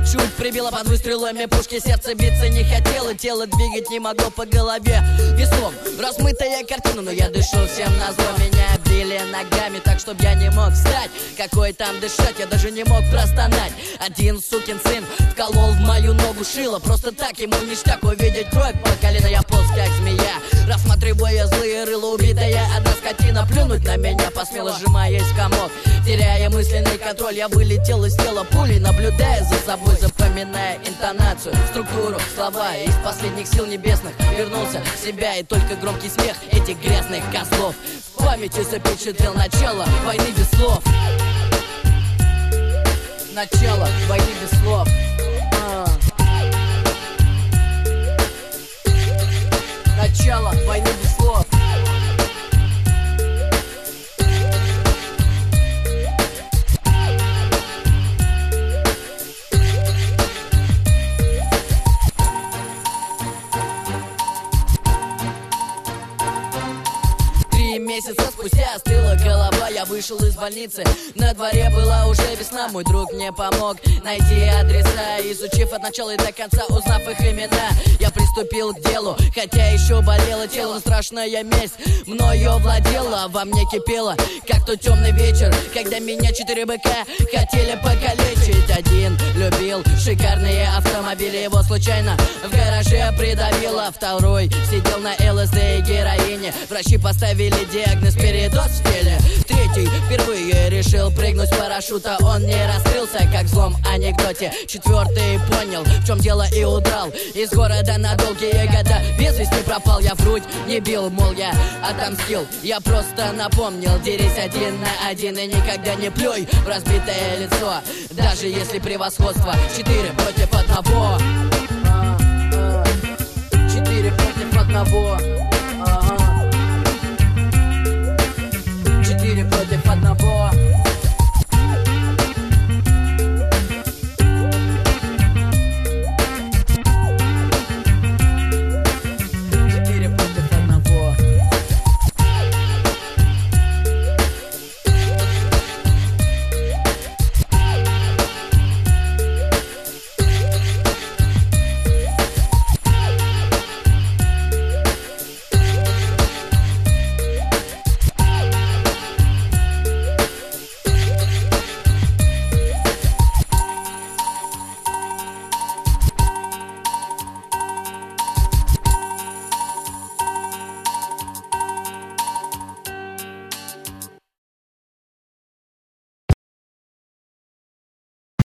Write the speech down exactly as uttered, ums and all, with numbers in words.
чуть прибило под выстрелами пушки. Сердце биться не хотело, тело двигать не могло, по голове веслом размытая картина. Но я дышу всем назло, меня били ногами так, чтоб я не мог встать. Какой там дышать, я даже не мог простонать. Один сукин сын вколол в мою ногу шило. Просто так ему ништяк увидеть кровь по колено. Я полз как змея, рассматривая злые рыла. Убитая одна скотина плюнуть на меня посмела, сжимаясь в комок. Теряя мысленный контроль, я вылетел из тела пулей, наблюдая за собой, запоминая интонацию, структуру, слова. Из последних сил небесных вернулся в себя, и только громкий смех этих грязных козлов в памяти запечатлел начало войны без слов. Начало войны без слов. А. Начало войны без слов. Месяца спустя остыла голова, я вышел из больницы. На дворе была уже весна, мой друг мне помог найти адреса. Изучив от начала и до конца, узнав их имена, я приступил к делу, хотя еще болело тело. Но страшная месть мною владела, во мне кипела, как тот темный вечер, когда меня четыре быка хотели покалечить. Один любил шикарные автомобили, его случайно в гараже придавило. Второй сидел на ЛСД и героине, врачи поставили диагноз передоз в теле. Третий впервые решил прыгнуть с парашюта, он не раскрылся, как в злом анекдоте. Четвертый понял, в чем дело, и удрал из города на долгие года. Без вести пропал, я в грудь не бил, мол, я отомстил. Я просто напомнил, дерись один на один и никогда не плюй в разбитое лицо, даже если превосходство четыре против одного. Четыре против одного.